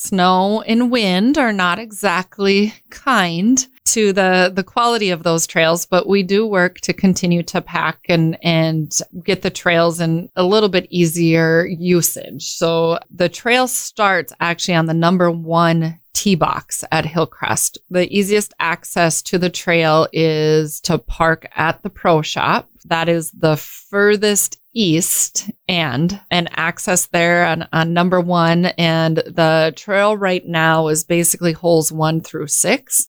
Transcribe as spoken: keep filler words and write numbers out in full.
snow and wind are not exactly kind to the, the quality of those trails, but we do work to continue to pack and, and get the trails in a little bit easier usage. So the trail starts actually on the number one tee box at Hillcrest. The easiest access to the trail is to park at the pro shop. That is the furthest east end, and access there on, on number one. And the trail right now is basically holes one through six.